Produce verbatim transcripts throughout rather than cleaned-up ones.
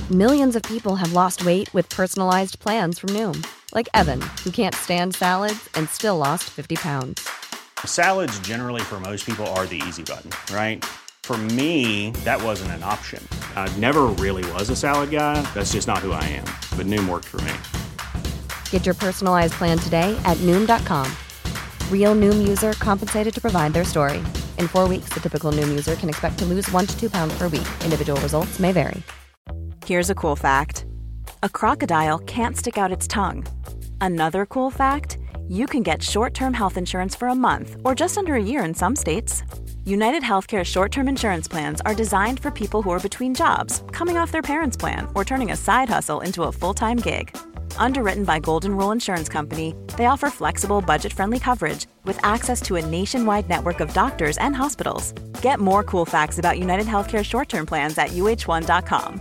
Millions of people have lost weight with personalized plans from Noom. Like Evan, who can't stand salads and still lost fifty pounds. Salads generally for most people are the easy button, right? For me, that wasn't an option. I never really was a salad guy. That's just not who I am. But Noom worked for me. Get your personalized plan today at Noom dot com. Real Noom user compensated to provide their story. In four weeks, the typical Noom user can expect to lose one to two pounds per week. Individual results may vary. Here's a cool fact. A crocodile can't stick out its tongue. Another cool fact, you can get short-term health insurance for a month or just under a year in some states. United Healthcare short-term insurance plans are designed for people who are between jobs, coming off their parents' plan, or turning a side hustle into a full-time gig. Underwritten by Golden Rule Insurance Company, they offer flexible, budget-friendly coverage with access to a nationwide network of doctors and hospitals. Get more cool facts about United Healthcare short-term plans at U H one dot com.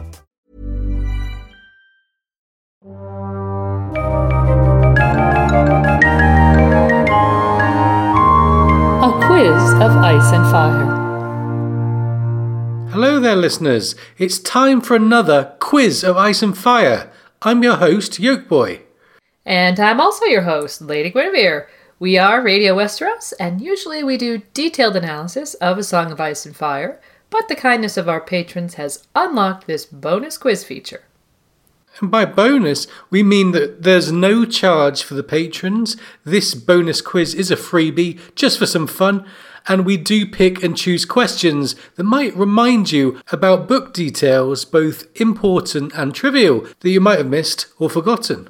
A quiz of ice and fire. Hello there, listeners. It's time for another quiz of ice and fire. I'm your host, Yolkboy. And I'm also your host, Lady Guinevere. We are Radio Westeros, and usually we do detailed analysis of A Song of Ice and Fire, but the kindness of our patrons has unlocked this bonus quiz feature. And by bonus, we mean that there's no charge for the patrons. This bonus quiz is a freebie, just for some fun, and we do pick and choose questions that might remind you about book details, both important and trivial, that you might have missed or forgotten.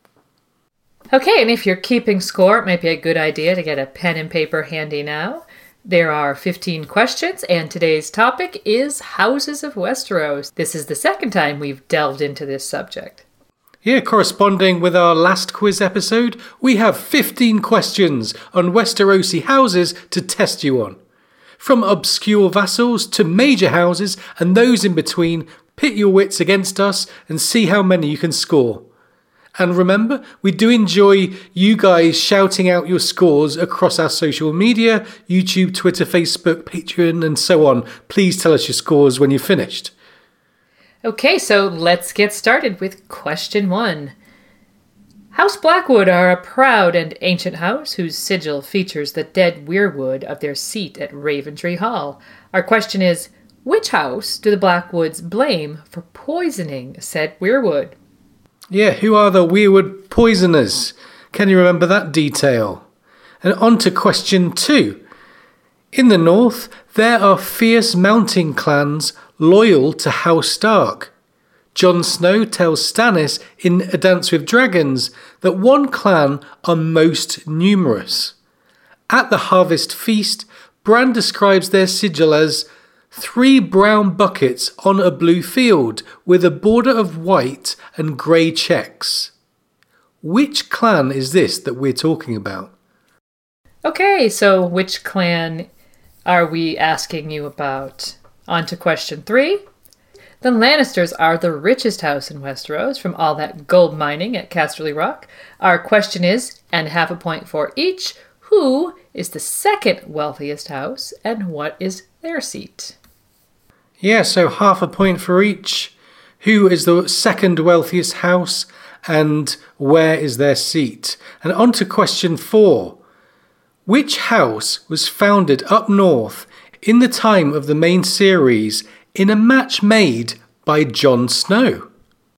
Okay, and if you're keeping score, it might be a good idea to get a pen and paper handy now. There are fifteen questions, and today's topic is Houses of Westeros. This is the second time we've delved into this subject. Yeah, corresponding with our last quiz episode, we have fifteen questions on Westerosi houses to test you on. From obscure vassals to major houses and those in between, pit your wits against us and see how many you can score. And remember, we do enjoy you guys shouting out your scores across our social media, YouTube, Twitter, Facebook, Patreon, and so on. Please tell us your scores when you've finished. Okay, so let's get started with question one. House Blackwood are a proud and ancient house whose sigil features the dead weirwood of their seat at Raventree Hall. Our question is, which house do the Blackwoods blame for poisoning said weirwood? Yeah, who are the weirwood poisoners? Can you remember that detail? And on to question two. In the north, there are fierce mountain clans loyal to House Stark. Jon Snow tells Stannis in A Dance with Dragons that one clan are most numerous. At the harvest feast, Bran describes their sigil as three brown buckets on a blue field with a border of white and grey checks. Which clan is this that we're talking about? Okay, so which clan are we asking you about? On to question three. The Lannisters are the richest house in Westeros from all that gold mining at Casterly Rock. Our question is, and half a point for each, who is the second wealthiest house and what is their seat? Yeah, so half a point for each. Who is the second wealthiest house and where is their seat? And on to question four. Which house was founded up north in the time of the main series in a match made by Jon Snow?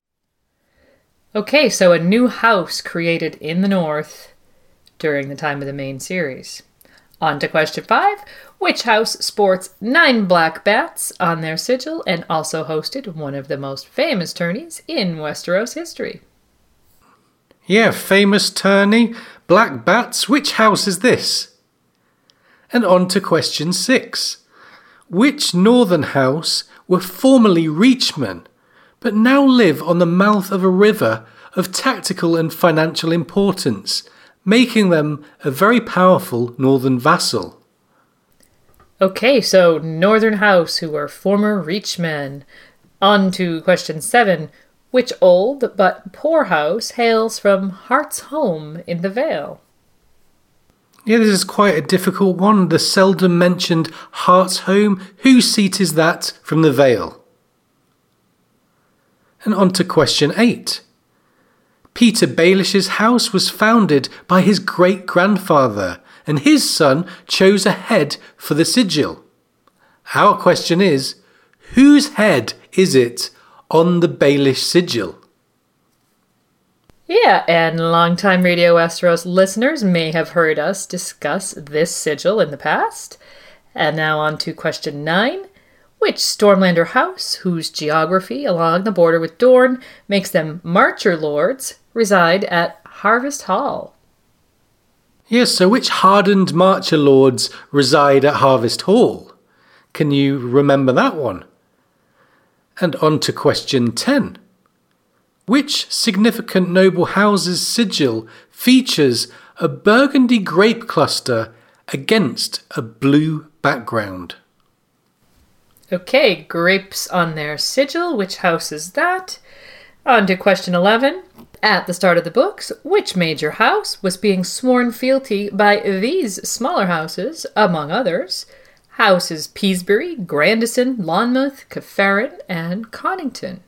Okay, so a new house created in the north during the time of the main series. On to question five. Which house sports nine black bats on their sigil and also hosted one of the most famous tourneys in Westeros history? Yeah, famous tourney. Black bats. Which house is this? And on to question six. Which northern house were formerly Reachmen, but now live on the mouth of a river of tactical and financial importance, making them a very powerful northern vassal? Okay, so Northern House, who were former Reachmen. On to question seven. Which old but poor house hails from Hart's home in the Vale? Yeah, this is quite a difficult one. The seldom mentioned Hart's home. Whose seat is that from the Vale? And on to question eight. Peter Baelish's house was founded by his great-grandfather, and his son chose a head for the sigil. Our question is, whose head is it on the Baelish sigil? Yeah, and longtime Radio Westeros listeners may have heard us discuss this sigil in the past. And now on to question nine. Which Stormlander house, whose geography along the border with Dorne makes them Marcher Lords, reside at Harvest Hall? Yes, so which hardened Marcher Lords reside at Harvest Hall? Can you remember that one? And on to question ten. Which significant noble house's sigil features a burgundy grape cluster against a blue background? Okay, grapes on their sigil. Which house is that? On to question eleven. At the start of the books, which major house was being sworn fealty by these smaller houses, among others? Houses Peasbury, Grandison, Lonmouth, Cafferin, and Connington.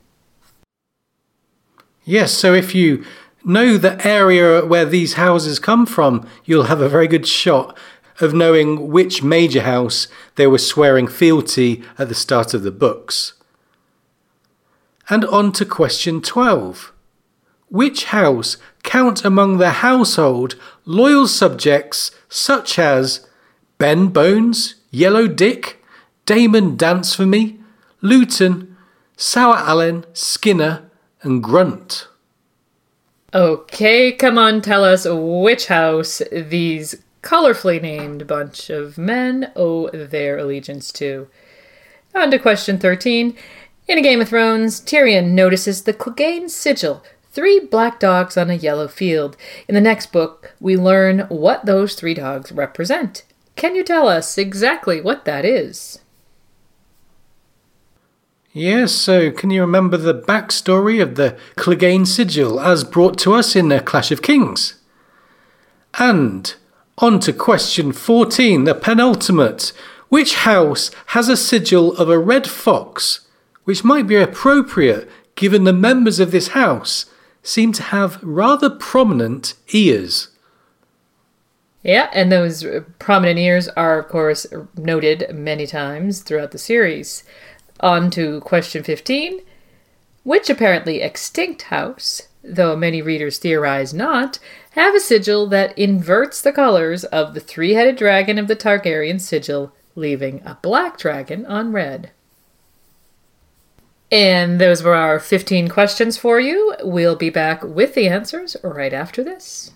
Yes, so if you know the area where these houses come from, you'll have a very good shot of knowing which major house they were swearing fealty at the start of the books. And on to question twelve. Which house count among their household loyal subjects such as Ben Bones, Yellow Dick, Damon Dance for Me, Luton, Sour Allen, Skinner, and Grunt? Okay, come on, tell us which house these colorfully named bunch of men owe their allegiance to. On to question thirteen. In A Game of Thrones, Tyrion notices the Clegane sigil, three black dogs on a yellow field. In the next book, we learn what those three dogs represent. Can you tell us exactly what that is? Yes, so can you remember the backstory of the Clegane sigil as brought to us in A Clash of Kings? And on to question fourteen, the penultimate. Which house has a sigil of a red fox, which might be appropriate given the members of this house seem to have rather prominent ears? Yeah, and those prominent ears are, of course, noted many times throughout the series. On to question fifteen. Which apparently extinct house, though many readers theorize not, have a sigil that inverts the colors of the three-headed dragon of the Targaryen sigil, leaving a black dragon on red? And those were our fifteen questions for you. We'll be back with the answers right after this.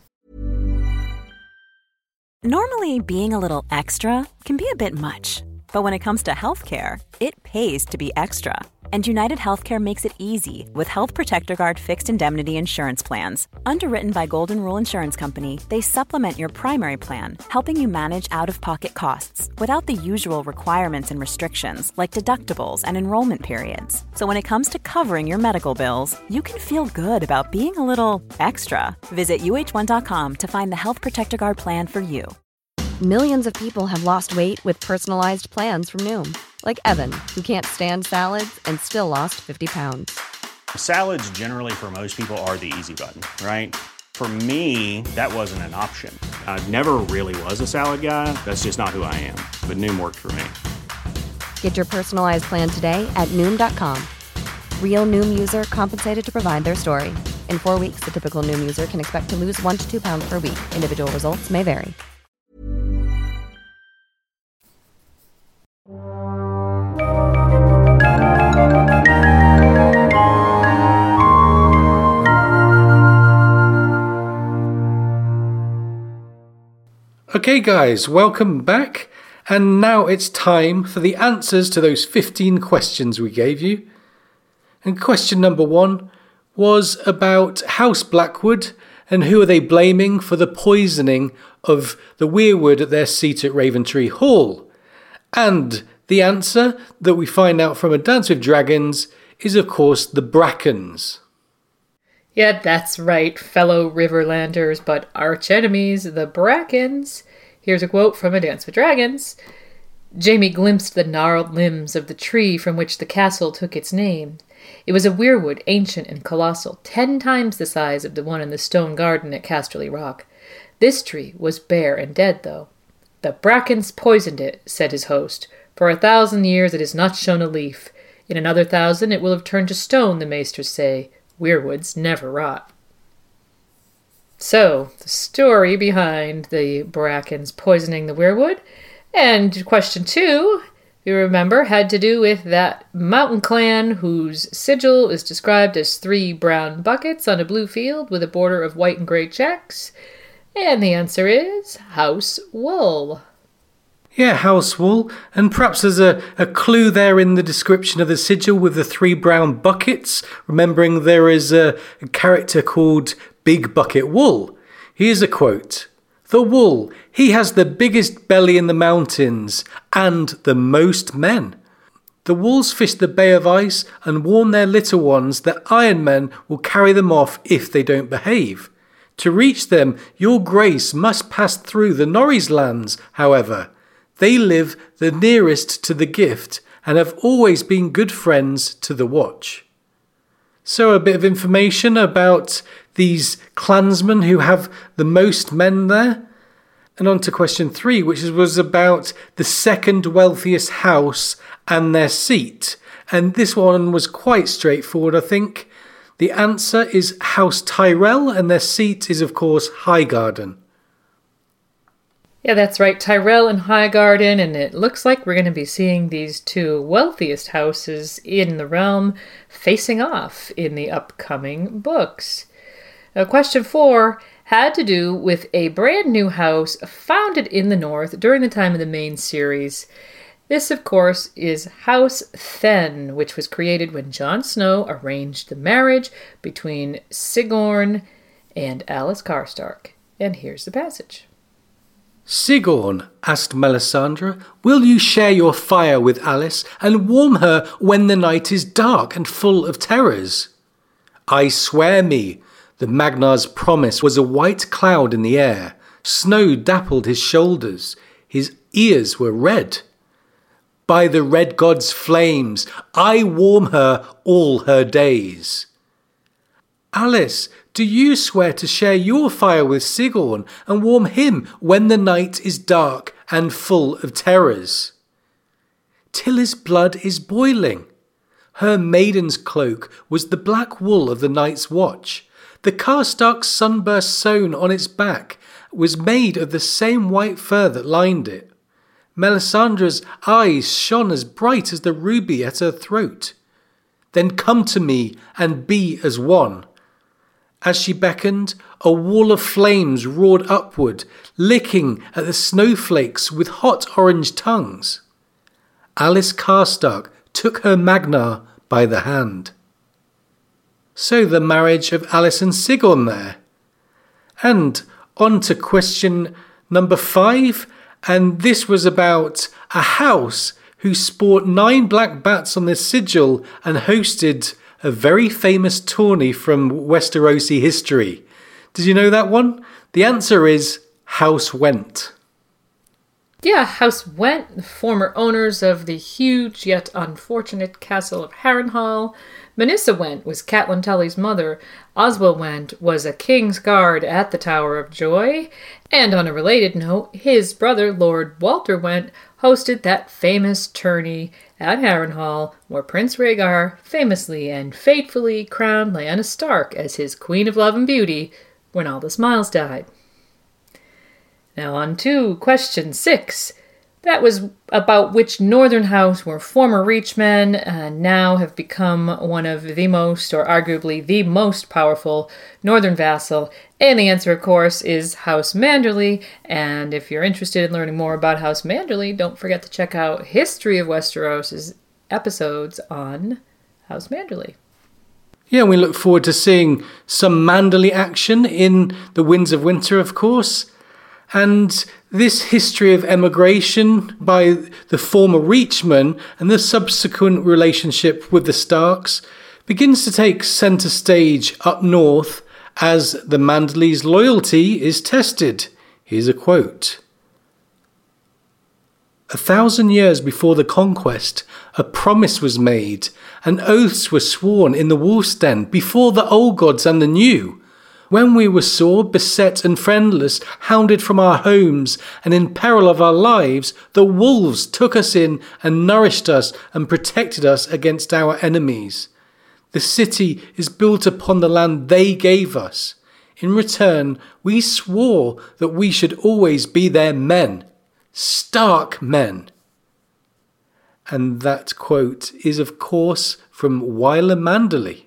Normally, being a little extra can be a bit much. But when it comes to healthcare, it pays to be extra. And United Healthcare makes it easy with Health Protector Guard fixed indemnity insurance plans. Underwritten by Golden Rule Insurance Company, they supplement your primary plan, helping you manage out-of-pocket costs without the usual requirements and restrictions like deductibles and enrollment periods. So when it comes to covering your medical bills, you can feel good about being a little extra. Visit U H one dot com to find the Health Protector Guard plan for you. Millions of people have lost weight with personalized plans from Noom. Like Evan, who can't stand salads and still lost fifty pounds. Salads generally for most people are the easy button, right? For me, that wasn't an option. I never really was a salad guy. That's just not who I am. But Noom worked for me. Get your personalized plan today at Noom dot com. Real Noom user compensated to provide their story. In four weeks, the typical Noom user can expect to lose one to two pounds per week. Individual results may vary. Okay guys, welcome back, and now it's time for the answers to those fifteen questions we gave you. And question number one was about House Blackwood and who are they blaming for the poisoning of the weirwood at their seat at Raventree Hall. And the answer that we find out from A Dance with Dragons is of course the Brackens. Yeah, that's right, fellow Riverlanders, but arch enemies, the Brackens. Here's a quote from A Dance with Dragons. Jaime glimpsed the gnarled limbs of the tree from which the castle took its name. It was a weirwood, ancient and colossal, ten times the size of the one in the stone garden at Casterly Rock. This tree was bare and dead, though. The brackens poisoned it, said his host. For a thousand years it has not shown a leaf. In another thousand it will have turned to stone, the maesters say. Weirwoods never rot. So, the story behind the brackens poisoning the weirwood. And question two, you remember, had to do with that mountain clan whose sigil is described as three brown buckets on a blue field with a border of white and gray checks. And the answer is House Wool. Yeah, House Wool. And perhaps there's a, a clue there in the description of the sigil with the three brown buckets, remembering there is a, a character called Big Bucket Wool. Here's a quote. The Wool, he has the biggest belly in the mountains and the most men. The Wools fish the Bay of Ice and warn their little ones that Iron Men will carry them off if they don't behave. To reach them, your grace must pass through the Norries lands, however. They live the nearest to the gift and have always been good friends to the watch. So a bit of information about these clansmen who have the most men there. And on to question three, which was about the second wealthiest house and their seat. And this one was quite straightforward, I think. The answer is House Tyrell, and their seat is, of course, Highgarden. Yeah, that's right, Tyrell and Highgarden, and it looks like we're going to be seeing these two wealthiest houses in the realm facing off in the upcoming books. Now, question four had to do with a brand new house founded in the north during the time of the main series. This, of course, is House Thenn, which was created when Jon Snow arranged the marriage between Sigorn and Alys Karstark. And here's the passage. Sigorn, asked Melisandre, will you share your fire with Alys and warm her when the night is dark and full of terrors? I swear me, the Magnar's promise was a white cloud in the air. Snow dappled his shoulders. His ears were red. By the red god's flames, I warm her all her days. Alys, do you swear to share your fire with Sigorn and warm him when the night is dark and full of terrors? Tilly's blood is boiling. Her maiden's cloak was the black wool of the night's watch. The Karstark's sunburst sewn on its back was made of the same white fur that lined it. Melisandre's eyes shone as bright as the ruby at her throat. Then come to me and be as one. As she beckoned, a wall of flames roared upward, licking at the snowflakes with hot orange tongues. Alys Karstark took her Magnar by the hand. So the marriage of Alys and Sigorn there. And on to question number five, and this was about a house who sport nine black bats on their sigil and hosted a very famous tourney from Westerosi history. Did you know that one? The answer is House Went. Yeah, House Went, the former owners of the huge yet unfortunate castle of Harrenhal. Manissa Went was Catelyn Tully's mother. Oswell Went was a king's guard at the Tower of Joy. And on a related note, his brother, Lord Walter Went, hosted that famous tourney at Harrenhal, where Prince Rhaegar famously and fatefully crowned Lyanna Stark as his Queen of Love and Beauty when Aldous Miles died. Now on to question six. That was about which northern house were former Reachmen and now have become one of the most, or arguably the most powerful northern vassal. And the answer, of course, is House Manderly. And if you're interested in learning more about House Manderly, don't forget to check out History of Westeros' episodes on House Manderly. Yeah, we look forward to seeing some Manderly action in The Winds of Winter, of course. And this history of emigration by the former Reachmen and the subsequent relationship with the Starks begins to take centre stage up north as the Manderly's loyalty is tested. Here's a quote. A thousand years before the conquest, a promise was made, and oaths were sworn in the wolf's den before the old gods and the new. When we were sore, beset and friendless, hounded from our homes, and in peril of our lives, the wolves took us in and nourished us and protected us against our enemies. The city is built upon the land they gave us. In return, we swore that we should always be their men, stark men. And that quote is, of course, from Wyler Manderley.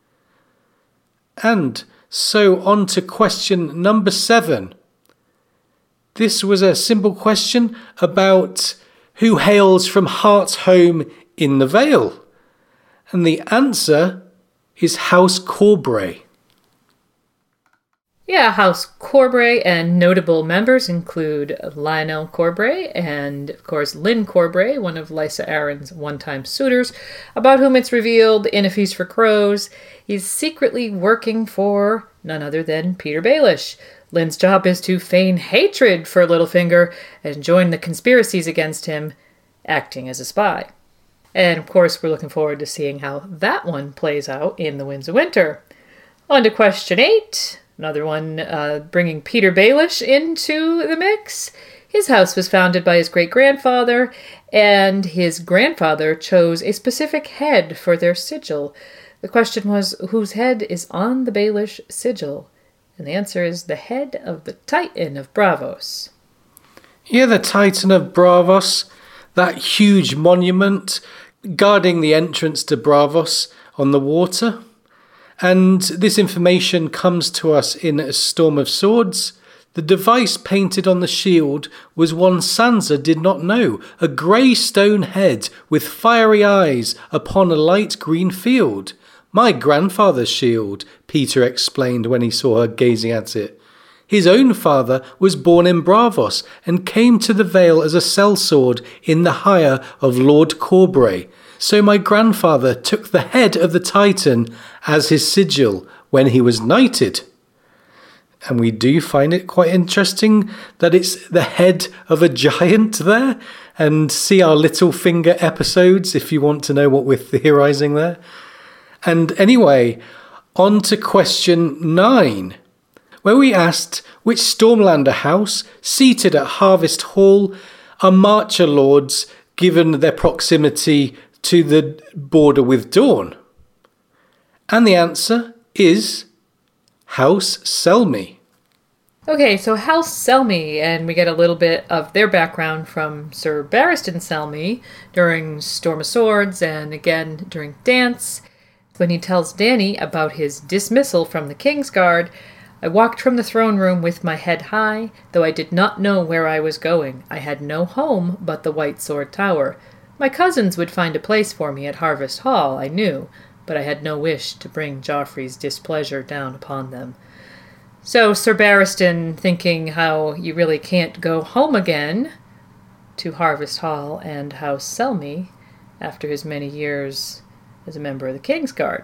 And so on to question number seven. This was a simple question about who hails from Hart's home in the Vale. And the answer is House Corbray. Yeah, House Corbray, and notable members include Lionel Corbray and, of course, Lynn Corbray, one of Lysa Arryn's one-time suitors, about whom it's revealed in A Feast for Crows he's secretly working for none other than Petyr Baelish. Lynn's job is to feign hatred for Littlefinger and join the conspiracies against him, acting as a spy. And, of course, we're looking forward to seeing how that one plays out in The Winds of Winter. On to question eight. Another one uh, bringing Petyr Baelish into the mix. His house was founded by his great-grandfather, and his grandfather chose a specific head for their sigil. The question was, whose head is on the Baelish sigil? And the answer is the head of the Titan of Braavos. Yeah, the Titan of Braavos, that huge monument guarding the entrance to Braavos on the water. And this information comes to us in A Storm of Swords. The device painted on the shield was one Sansa did not know, a grey stone head with fiery eyes upon a light green field. My grandfather's shield, Petyr explained when he saw her gazing at it. His own father was born in Braavos and came to the Vale as a sellsword in the hire of Lord Corbray. So my grandfather took the head of the Titan as his sigil when he was knighted. And we do find it quite interesting that it's the head of a giant there. And see our Littlefinger episodes if you want to know what we're theorising there. And anyway, on to question nine, where we asked which Stormlander house seated at Harvest Hall are Marcher lords given their proximity to the border with Dorne. And the answer is House Selmy. Okay, so House Selmy, and we get a little bit of their background from Sir Barristan Selmy during Storm of Swords and again during Dance. When he tells Dany about his dismissal from the Kingsguard, I walked from the throne room with my head high, though I did not know where I was going. I had no home but the White Sword Tower. My cousins would find a place for me at Harvest Hall, I knew, but I had no wish to bring Joffrey's displeasure down upon them. So Sir Barristan, thinking how you really can't go home again to Harvest Hall and House Selmy after his many years as a member of the Kingsguard.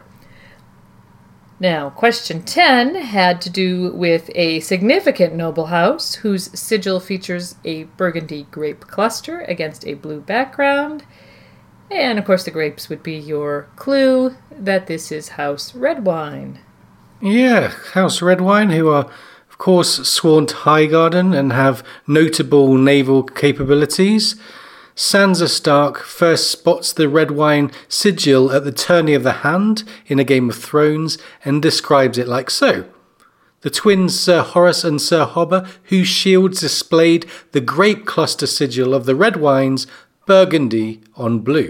Now, question ten had to do with a significant noble house whose sigil features a burgundy grape cluster against a blue background. And, of course, the grapes would be your clue that this is House Redwyne. Yeah, House Redwyne, who are, of course, sworn to Highgarden and have notable naval capabilities. Sansa Stark first spots the Redwyne sigil at the tourney of the hand in A Game of Thrones and describes it like so. The twins Sir Horace and Sir Hobber, whose shields displayed the grape cluster sigil of the Redwynes, burgundy on blue.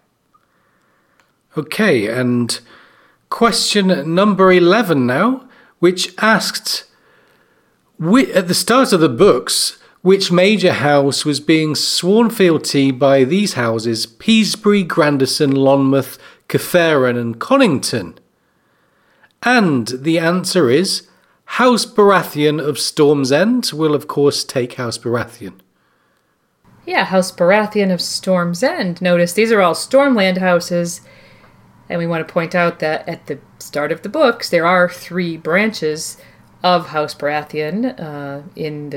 Okay, and question number eleven now, which asked, at the start of the books, which major house was being sworn fealty by these houses, Peasbury, Grandison, Lonmouth, Cathaeron and Connington? And the answer is House Baratheon of Storm's End will of course take House Baratheon. Yeah, House Baratheon of Storm's End. Notice these are all Stormland houses, and we want to point out that at the start of the books there are three branches of House Baratheon uh, in the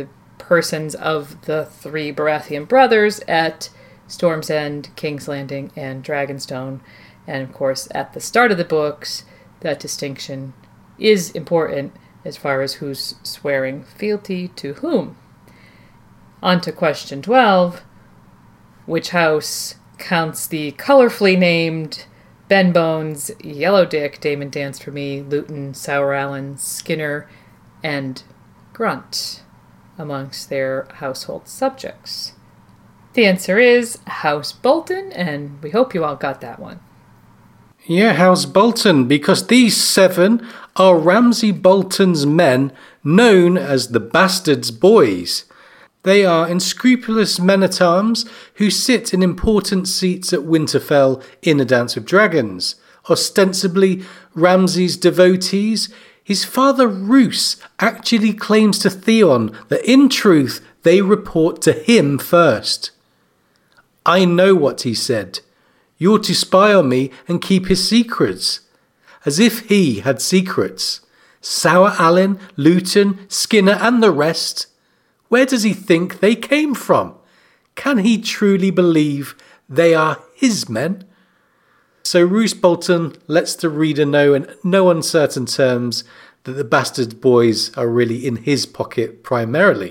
persons of the three Baratheon brothers at Storm's End, King's Landing, and Dragonstone. And of course, at the start of the books, that distinction is important as far as who's swearing fealty to whom. On to question twelve. Which house counts the colorfully named Ben Bones, Yellow Dick, Damon Dance for Me, Luton, Sour Allen, Skinner, and Grunt amongst their household subjects? The answer is House Bolton, and we hope you all got that one. Yeah, House Bolton, because these seven are Ramsay Bolton's men, known as the Bastards Boys. They are unscrupulous men-at-arms who sit in important seats at Winterfell in A Dance with Dragons. Ostensibly Ramsay's devotees, his father Roose actually claims to Theon that in truth they report to him first. I know what he said. You're to spy on me and keep his secrets. As if he had secrets. Sour Allen, Luton, Skinner and the rest. Where does he think they came from? Can he truly believe they are his men? So Roose Bolton lets the reader know in no uncertain terms that the Bastard Boys are really in his pocket primarily.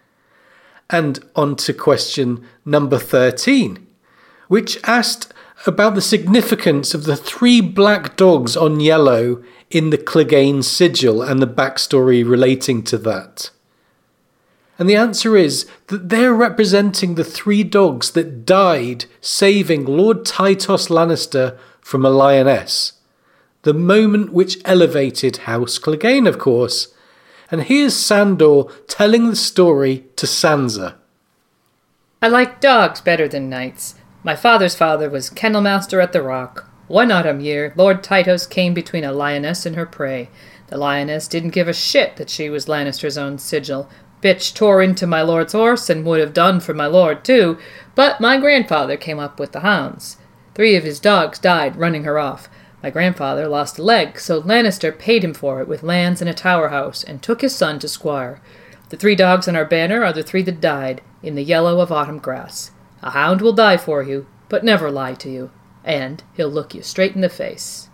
And on to question number thirteen, which asked about the significance of the three black dogs on yellow in the Clegane sigil and the backstory relating to that. And the answer is that they're representing the three dogs that died saving Lord Tytos Lannister from a lioness. The moment which elevated House Clegane, of course. And here's Sandor telling the story to Sansa. I like dogs better than knights. My father's father was kennel master at the Rock. One autumn year, Lord Tytos came between a lioness and her prey. The lioness didn't give a shit that she was Lannister's own sigil. Bitch tore into my lord's horse and would have done for my lord too, but my grandfather came up with the hounds. Three of his dogs died running her off. My grandfather lost a leg, so Lannister paid him for it with lands and a tower house, and took his son to squire. The three dogs on our banner are the three that died, in the yellow of autumn grass. A hound will die for you, but never lie to you, and he'll look you straight in the face.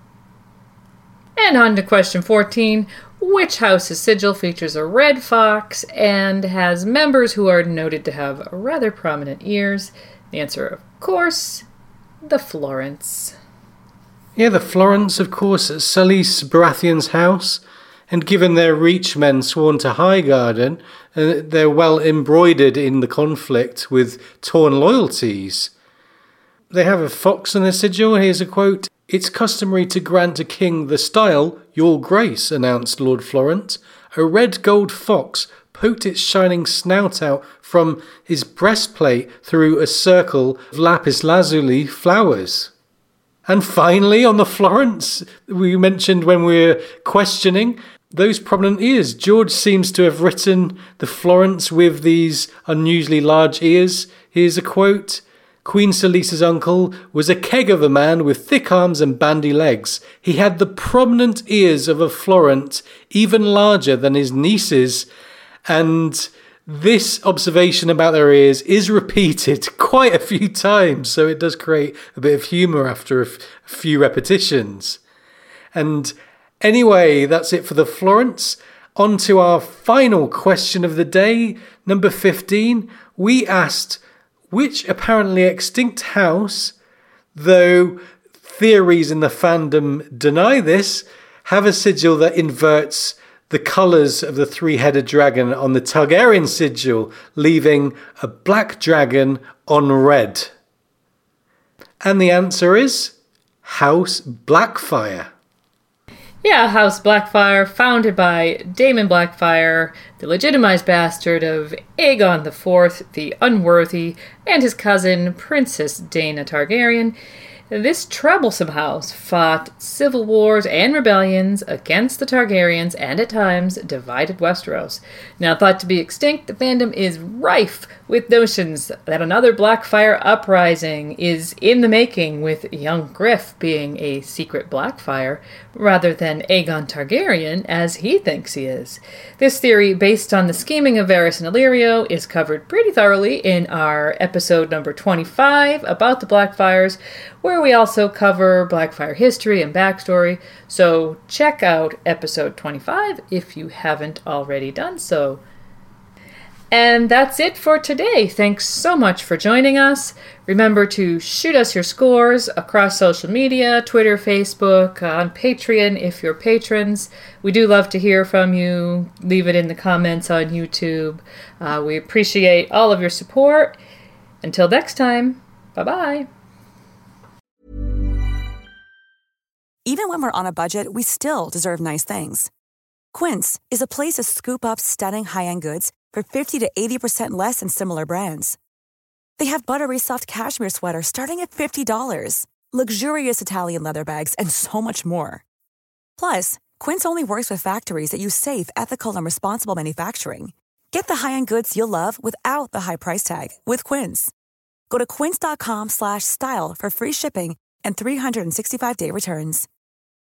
And on to question fourteen. Which house's sigil features a red fox and has members who are noted to have rather prominent ears? The answer, of course, the Florents. Yeah, the Florents, of course, at Sully's Baratheon's house. And given their reachmen sworn to Highgarden, uh, they're well embroidered in the conflict with torn loyalties. They have a fox on their sigil. Here's a quote. It's customary to grant a king the style, your grace, announced Lord Florent. A red gold fox poked its shining snout out from his breastplate through a circle of lapis lazuli flowers. And finally, on the Florents, we mentioned when we were questioning, those prominent ears. George seems to have written the Florents with these unusually large ears. Here's a quote. Queen Salisa's uncle was a keg of a man with thick arms and bandy legs. He had the prominent ears of a Florent, even larger than his niece's. And this observation about their ears is repeated quite a few times, so it does create a bit of humour after a, f- a few repetitions. And anyway, that's it for the Florents. On to our final question of the day, number fifteen. We asked, which apparently extinct house, though theories in the fandom deny this, have a sigil that inverts the colours of the three-headed dragon on the Targaryen sigil, leaving a black dragon on red? And the answer is House Blackfyre. Yeah, House Blackfyre, founded by Daemon Blackfyre, the legitimized bastard of Aegon the Fourth, the Unworthy, and his cousin, Princess Daena Targaryen. This troublesome house fought civil wars and rebellions against the Targaryens and at times divided Westeros. Now thought to be extinct, the fandom is rife with notions that another Blackfyre uprising is in the making, with young Griff being a secret Blackfyre rather than Aegon Targaryen as he thinks he is. This theory, based on the scheming of Varys and Illyrio, is covered pretty thoroughly in our episode number twenty-five about the Blackfyres, where we also cover Blackfyre history and backstory, so check out episode twenty-five if you haven't already done so. And that's it for today. Thanks so much for joining us. Remember to shoot us your scores across social media, Twitter, Facebook, on Patreon if you're patrons. We do love to hear from you. Leave it in the comments on YouTube. Uh, we appreciate all of your support. Until next time, bye-bye. Even when we're on a budget, we still deserve nice things. Quince is a place to scoop up stunning high-end goods for fifty to eighty percent less than similar brands. They have buttery soft cashmere sweaters starting at fifty dollars, luxurious Italian leather bags, and so much more. Plus, Quince only works with factories that use safe, ethical, and responsible manufacturing. Get the high-end goods you'll love without the high price tag with Quince. Go to quince.com slash style for free shipping and three sixty-five day returns.